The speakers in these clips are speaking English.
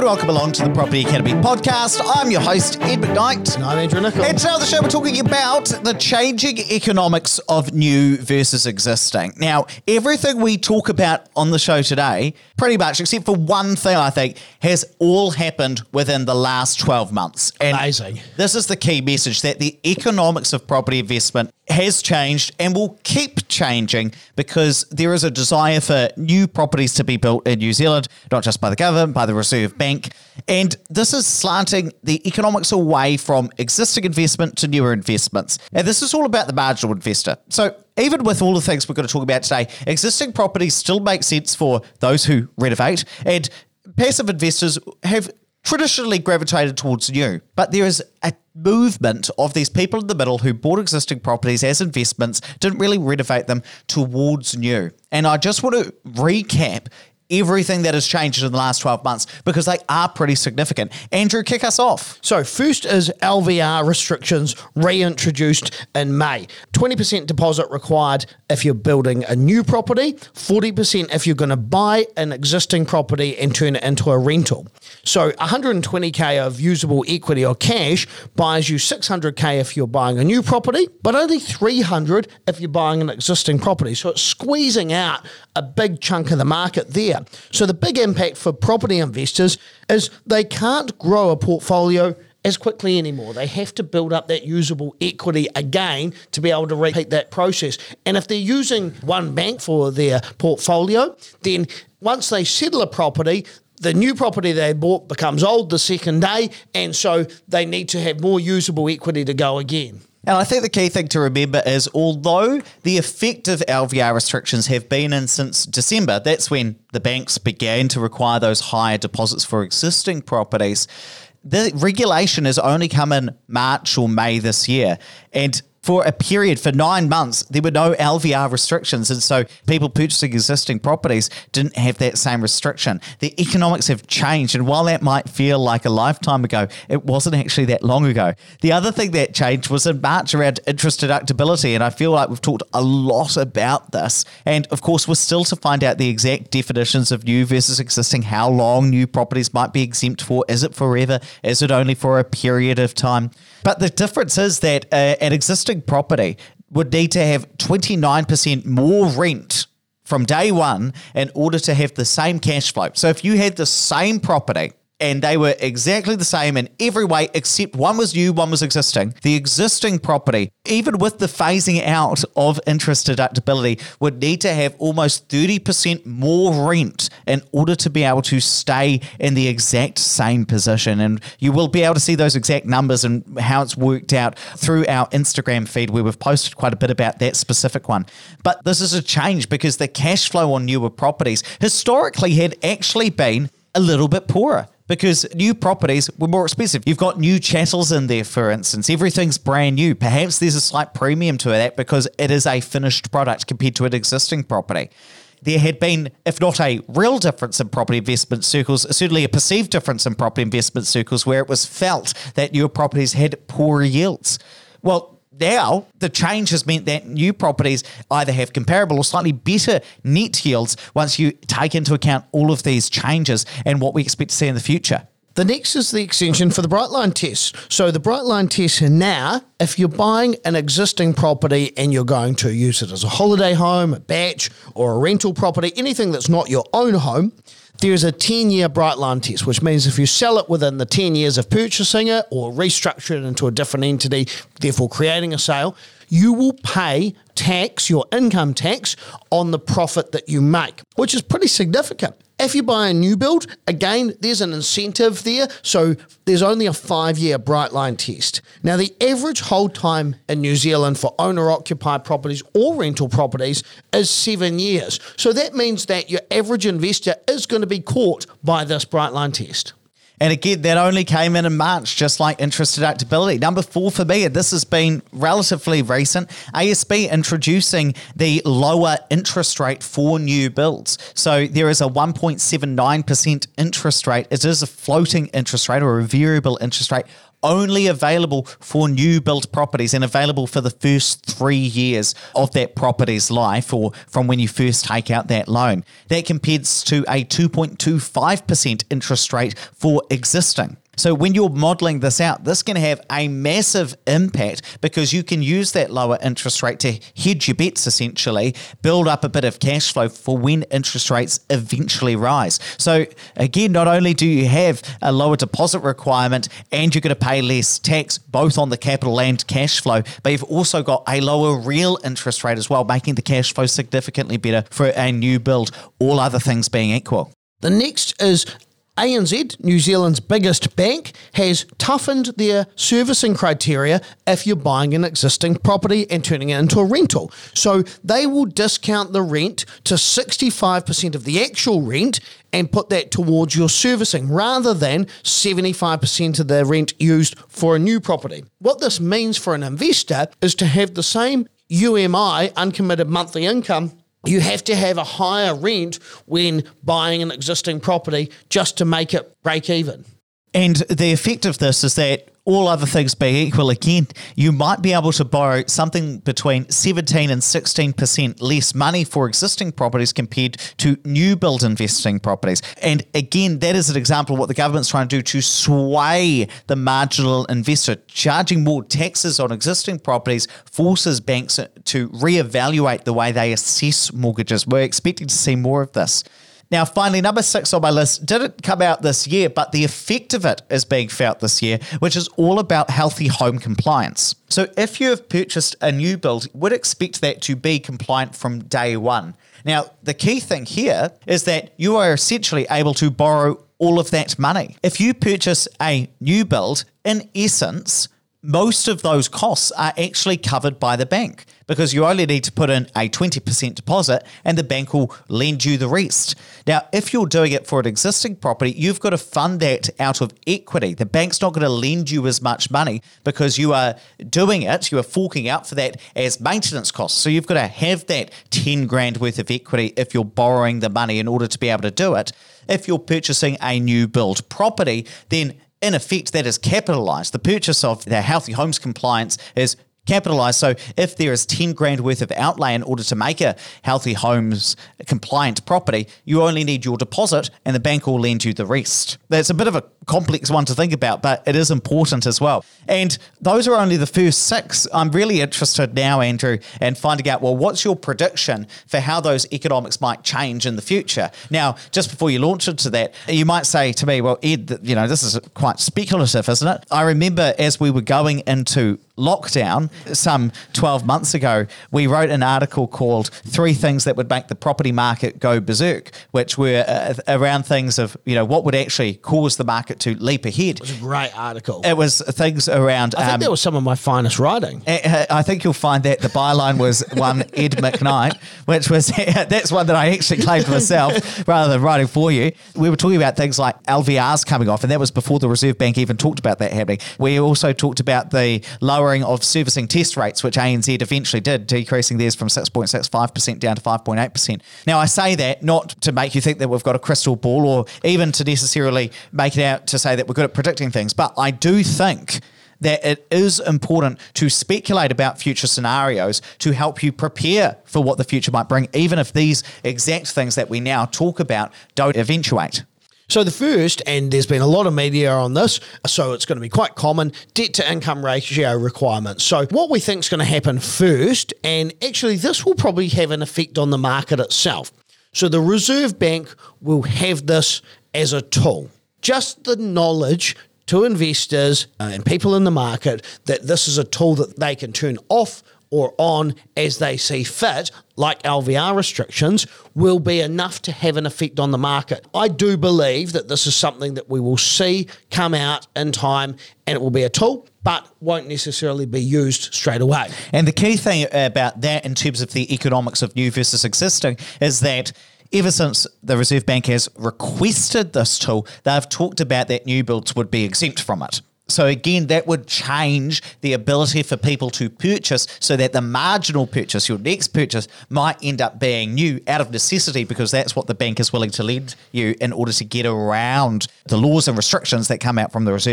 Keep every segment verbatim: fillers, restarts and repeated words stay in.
and welcome along to the Property Academy podcast. I'm your host, Ed McKnight. And I'm Andrew Nicholl. And today on the show, we're talking about the changing economics of new versus existing. Now, everything we talk about on the show today, pretty much, except for one thing, I think, has all happened within the last twelve months. And Amazing. This is the key message, that the economics of property investment has changed and will keep changing because there is a desire for new properties to be built in New Zealand, not just by the government, by the Reserve Bank. And this is slanting the economics away from existing investment to newer investments. And this is all about the marginal investor. So even with all the things we're going to talk about today, existing properties still make sense for those who renovate, and passive investors have traditionally gravitated towards new. But there is a movement of these people in the middle who bought existing properties as investments, didn't really renovate them, towards new. And I just want to recap everything that has changed in the last twelve months because they are pretty significant. Andrew, kick us off. So first is L V R restrictions reintroduced in May. twenty percent deposit required if you're building a new property, forty percent if you're going to buy an existing property and turn it into a rental. So one hundred twenty K of usable equity or cash buys you six hundred K if you're buying a new property, but only three hundred if you're buying an existing property. So it's squeezing out a big chunk of the market there. So the big impact for property investors is they can't grow a portfolio as quickly anymore. They have to build up that usable equity again to be able to repeat that process. And if they're using one bank for their portfolio, then once they settle a property, the new property they bought becomes old the second day, and so they need to have more usable equity to go again. And I think the key thing to remember is, although the effective L V R restrictions have been in since December, that's when the banks began to require those higher deposits for existing properties, the regulation has only come in March or May this year. And for a period, for nine months, there were no L V R restrictions. And so people purchasing existing properties didn't have that same restriction. The economics have changed. And while that might feel like a lifetime ago, it wasn't actually that long ago. The other thing that changed was in March around interest deductibility. And I feel like we've talked a lot about this. And of course, we're still to find out the exact definitions of new versus existing, how long new properties might be exempt for. Is it forever? Is it only for a period of time? But the difference is that uh, an existing property would need to have twenty-nine percent more rent from day one in order to have the same cash flow. So if you had the same property and they were exactly the same in every way, except one was new, one was existing, the existing property, even with the phasing out of interest deductibility, would need to have almost thirty percent more rent in order to be able to stay in the exact same position. And you will be able to see those exact numbers and how it's worked out through our Instagram feed, where we've posted quite a bit about that specific one. But this is a change because the cash flow on newer properties historically had actually been a little bit poorer, because new properties were more expensive. You've got new chattels in there, for instance. Everything's brand new. Perhaps there's a slight premium to that because it is a finished product compared to an existing property. There had been, if not a real difference in property investment circles, certainly a perceived difference in property investment circles where it was felt that newer properties had poorer yields. Well, now, the change has meant that new properties either have comparable or slightly better net yields once you take into account all of these changes and what we expect to see in the future. The next is the extension for the Brightline test. So the Brightline test now, if you're buying an existing property and you're going to use it as a holiday home, a batch, or a rental property, anything that's not your own home, there's a ten-year Brightline test, which means if you sell it within the ten years of purchasing it or restructure it into a different entity, therefore creating a sale, you will pay tax, your income tax, on the profit that you make, which is pretty significant. If you buy a new build, again, there's an incentive there, so there's only a five-year Brightline test. Now, the average hold time in New Zealand for owner-occupied properties or rental properties is seven years. So that means that your average investor is going to be caught by this Brightline test. And again, that only came in in March, just like interest deductibility. Number four for me, and this has been relatively recent, A S B introducing the lower interest rate for new builds. So there is a one point seven nine percent interest rate. It is a floating interest rate or a variable interest rate only available for new build properties and available for the first three years of that property's life, or from when you first take out that loan. That compares to a two point two five percent interest rate for existing. So when you're modelling this out, this can have a massive impact because you can use that lower interest rate to hedge your bets, essentially, build up a bit of cash flow for when interest rates eventually rise. So again, not only do you have a lower deposit requirement and you're going to pay less tax, both on the capital and cash flow, but you've also got a lower real interest rate as well, making the cash flow significantly better for a new build, all other things being equal. The next is A N Z, New Zealand's biggest bank, has toughened their servicing criteria if you're buying an existing property and turning it into a rental. So they will discount the rent to sixty-five percent of the actual rent and put that towards your servicing rather than seventy-five percent of the rent used for a new property. What this means for an investor is to have the same U M I, uncommitted monthly income. You have to have a higher rent when buying an existing property just to make it break even. And the effect of this is that all other things being equal, again, you might be able to borrow something between seventeen and sixteen percent less money for existing properties compared to new build investing properties. And again, that is an example of what the government's trying to do to sway the marginal investor. Charging more taxes on existing properties forces banks to reevaluate the way they assess mortgages. We're expecting to see more of this. Now, finally, number six on my list didn't come out this year, but the effect of it is being felt this year, which is all about healthy home compliance. So if you have purchased a new build, you would expect that to be compliant from day one. Now, the key thing here is that you are essentially able to borrow all of that money. If you purchase a new build, in essence, most of those costs are actually covered by the bank because you only need to put in a twenty percent deposit and the bank will lend you the rest. Now, if you're doing it for an existing property, you've got to fund that out of equity. The bank's not going to lend you as much money because you are doing it, you are forking out for that as maintenance costs. So you've got to have that ten grand worth of equity if you're borrowing the money in order to be able to do it. If you're purchasing a new build property, then in effect, that is capitalised. The purchase of the Healthy Homes compliance is capitalised. So if there is ten grand worth of outlay in order to make a Healthy Homes compliant property, you only need your deposit and the bank will lend you the rest. That's a bit of a complex one to think about, but it is important as well. And those are only the first six. I'm really interested now, Andrew, in finding out, well, what's your prediction for how those economics might change in the future? Now, just before you launch into that, you might say to me, well, Ed, you know, this is quite speculative, isn't it? I remember as we were going into lockdown some twelve months ago, we wrote an article called Three Things That Would Make the Property Market Go Berserk, which were uh, around things of, you know, what would actually cause the market to leap ahead. It was a great article. It was things around... I think um, that was some of my finest writing. I, I think you'll find that the byline was one Ed McKnight, which was, that's one that I actually claimed myself rather than writing for you. We were talking about things like L V Rs coming off, and that was before the Reserve Bank even talked about that happening. We also talked about the lowering of servicing test rates, which A N Z eventually did, decreasing theirs from six point six five percent down to five point eight percent. Now, I say that not to make you think that we've got a crystal ball or even to necessarily make it out to say that we're good at predicting things, but I do think that it is important to speculate about future scenarios to help you prepare for what the future might bring, even if these exact things that we now talk about don't eventuate. So the first, and there's been a lot of media on this, so it's going to be quite common, debt to income ratio requirements. So what we think is going to happen first, and actually this will probably have an effect on the market itself. So the Reserve Bank will have this as a tool. Just the knowledge to investors uh, and people in the market that this is a tool that they can turn off or on as they see fit, like L V R restrictions, will be enough to have an effect on the market. I do believe that this is something that we will see come out in time and it will be a tool, but won't necessarily be used straight away. And the key thing about that in terms of the economics of new versus existing is that ever since the Reserve Bank has requested this tool, they've talked about that new builds would be exempt from it. So again, that would change the ability for people to purchase so that the marginal purchase, your next purchase, might end up being new out of necessity because that's what the bank is willing to lend you in order to get around the laws and restrictions that come out from the Reserve Bank.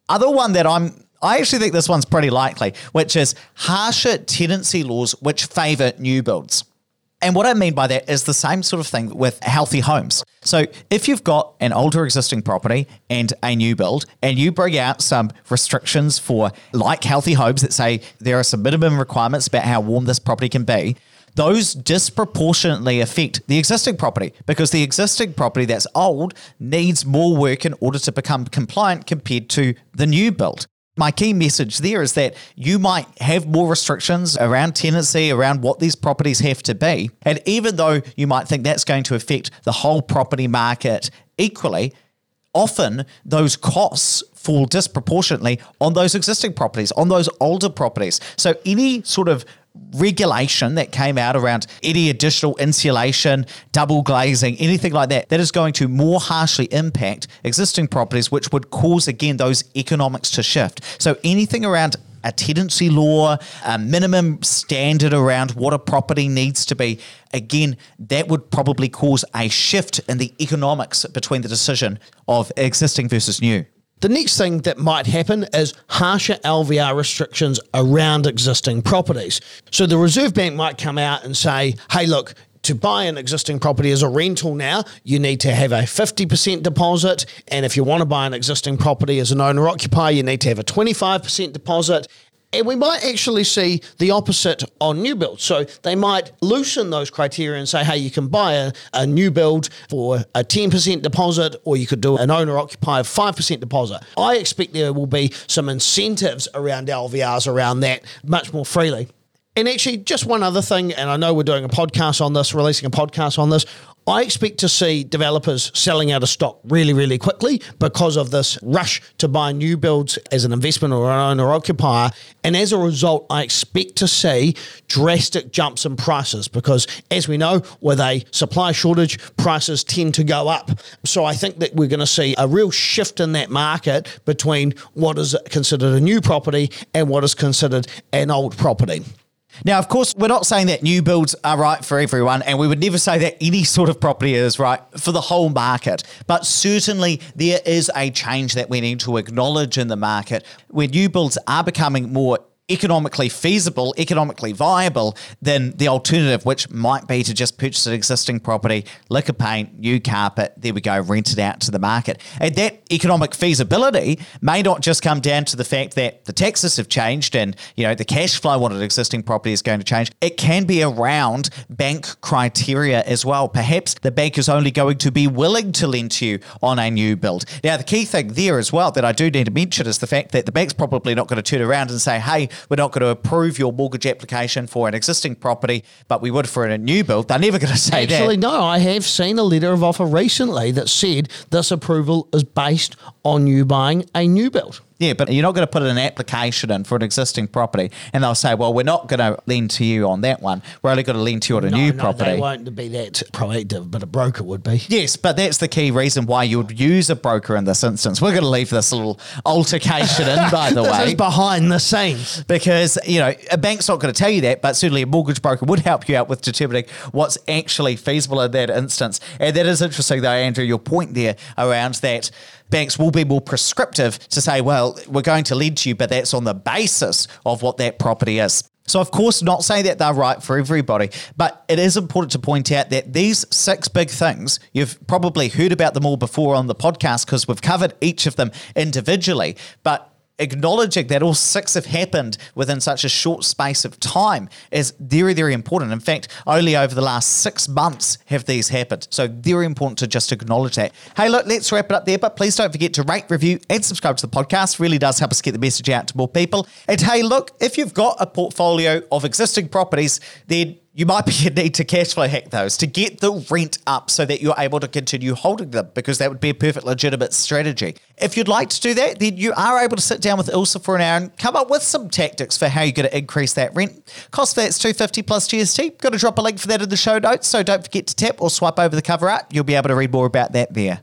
other one that I'm I actually think this one's pretty likely, which is harsher tenancy laws which favour new builds. And what I mean by that is the same sort of thing with healthy homes. So if you've got an older existing property and a new build, and you bring out some restrictions for like healthy homes that say there are some minimum requirements about how warm this property can be, those disproportionately affect the existing property because the existing property that's old needs more work in order to become compliant compared to the new build. My key message there is that you might have more restrictions around tenancy, around what these properties have to be. And even though you might think that's going to affect the whole property market equally, often those costs fall disproportionately on those existing properties, on those older properties. So any sort of regulation that came out around any additional insulation, double glazing, anything like that, that is going to more harshly impact existing properties, which would cause, again, those economics to shift. So anything around a tenancy law, a minimum standard around what a property needs to be, again, that would probably cause a shift in the economics between the decision of existing versus new. The next thing that might happen is harsher L V R restrictions around existing properties. So the Reserve Bank might come out and say, hey, look, to buy an existing property as a rental now, you need to have a fifty percent deposit. And if you want to buy an existing property as an owner-occupier, you need to have a twenty-five percent deposit. And we might actually see the opposite on new builds. So they might loosen those criteria and say, hey, you can buy a, a new build for a ten percent deposit, or you could do an owner-occupier five percent deposit. I expect there will be some incentives around L V Rs around that much more freely. And actually, just one other thing, and I know we're doing a podcast on this, releasing a podcast on this, I expect to see developers selling out of stock really, really quickly because of this rush to buy new builds as an investment or an owner-occupier. And as a result, I expect to see drastic jumps in prices because, as we know, with a supply shortage, prices tend to go up. So I think that we're going to see a real shift in that market between what is considered a new property and what is considered an old property. Now, of course, we're not saying that new builds are right for everyone, and we would never say that any sort of property is right for the whole market. But certainly there is a change that we need to acknowledge in the market where new builds are becoming more economically feasible, economically viable than the alternative, which might be to just purchase an existing property, lick a paint, new carpet, there we go, rent it out to the market. And that economic feasibility may not just come down to the fact that the taxes have changed and, you know, the cash flow on an existing property is going to change. It can be around bank criteria as well. Perhaps the bank is only going to be willing to lend to you on a new build. Now, the key thing there as well that I do need to mention is the fact that the bank's probably not going to turn around and say, hey, we're not going to approve your mortgage application for an existing property, but we would for a new build. They're never going to say Actually, that. Actually, no, I have seen a letter of offer recently that said this approval is based on you buying a new build. Yeah, but you're not going to put an application in for an existing property and they'll say, well, we're not going to lend to you on that one. We're only going to lend to you on a no, new no, property. They won't be that proactive, but a broker would be. Yes, but that's the key reason why you would use a broker in this instance. We're going to leave this little altercation in, by the this way. This is behind the scenes. Because, you know, a bank's not going to tell you that, but certainly a mortgage broker would help you out with determining what's actually feasible in that instance. And that is interesting, though, Andrew, your point there around that banks will be more prescriptive to say, well, we're going to lend to you, but that's on the basis of what that property is. So, of course, not saying that they're right for everybody, but it is important to point out that these six big things, you've probably heard about them all before on the podcast because we've covered each of them individually, but acknowledging that all six have happened within such a short space of time is very, very important. In fact, only over the last six months have these happened. So very important to just acknowledge that. Hey, look, let's wrap it up there, but please don't forget to rate, review, and subscribe to the podcast. Really does help us get the message out to more people. And hey, look, if you've got a portfolio of existing properties, then you might be in need to cash flow hack those to get the rent up so that you're able to continue holding them, because that would be a perfect legitimate strategy. If you'd like to do that, then you are able to sit down with Ilse for an hour and come up with some tactics for how you're going to increase that rent. Cost for that's two hundred fifty dollars plus G S T. Got to drop a link for that in the show notes, so don't forget to tap or swipe over the cover art. You'll be able to read more about that there.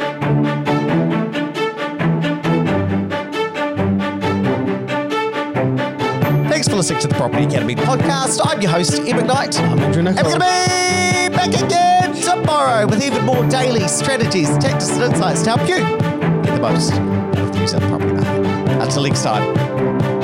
Thanks for listening to the Property Academy podcast. I'm your host, Ian McKnight. I'm Andrew Nichols. And we're going to be back again tomorrow with even more daily strategies, tactics, and insights to help you get the most of the New Zealand property market. Until next time.